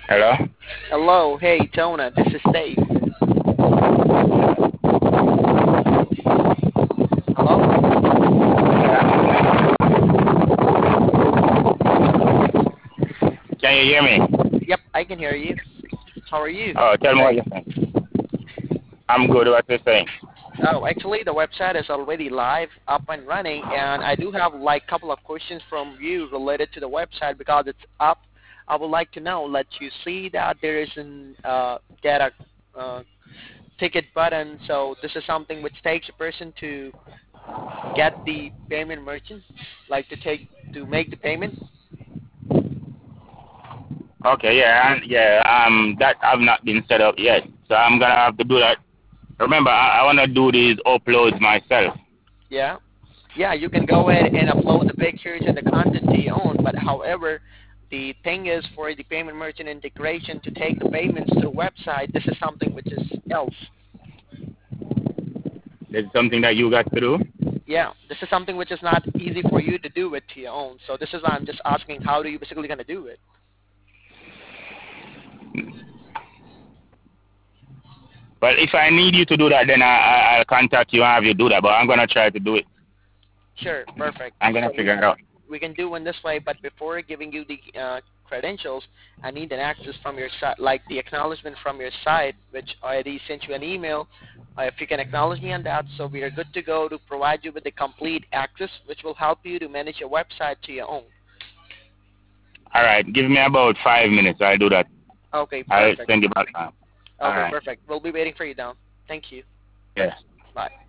Hello? Hello, hey Jonah, this is Dave. Hello? Can you hear me? Yep, I can hear you. How are you Oh, tell me what today? you're saying. I'm good. What you're saying? Oh, actually, the website is already live, up and running, and I do have like a couple of questions from you related to the website because it's up. I would like to know, let you see that there is an get a ticket button. So this is something which takes a person to get the payment merchant, like to make the payment. Okay, yeah, and yeah, that have not been set up yet, so I'm gonna have to do that. Remember, I wanna do these uploads myself. Yeah. Yeah, you can go ahead and upload the pictures and the content to your own. But however, the thing is for the payment merchant integration to take the payments to the website, this is something which is else. There's something that you got to do. Yeah, this is something which is not easy for you to do it to your own. So this is why I'm just asking, how do you basically gonna do it? But if I need you to do that, then I'll contact you and have you do that. But I'm gonna try to do it. Sure, perfect. I'm gonna So figure it out. we can do in this way, but before giving you the credentials, I need an access from your side, like the acknowledgement from your side, which I already sent you an email. If you can acknowledge me on that, so we are good to go to provide you with the complete access, which will help you to manage your website to your own. All right, give me about 5 minutes. I'll do that. Okay, I'll perfect. send you back now. All Okay, right. perfect. We'll be waiting for you down. Thank you. Yeah. Bye.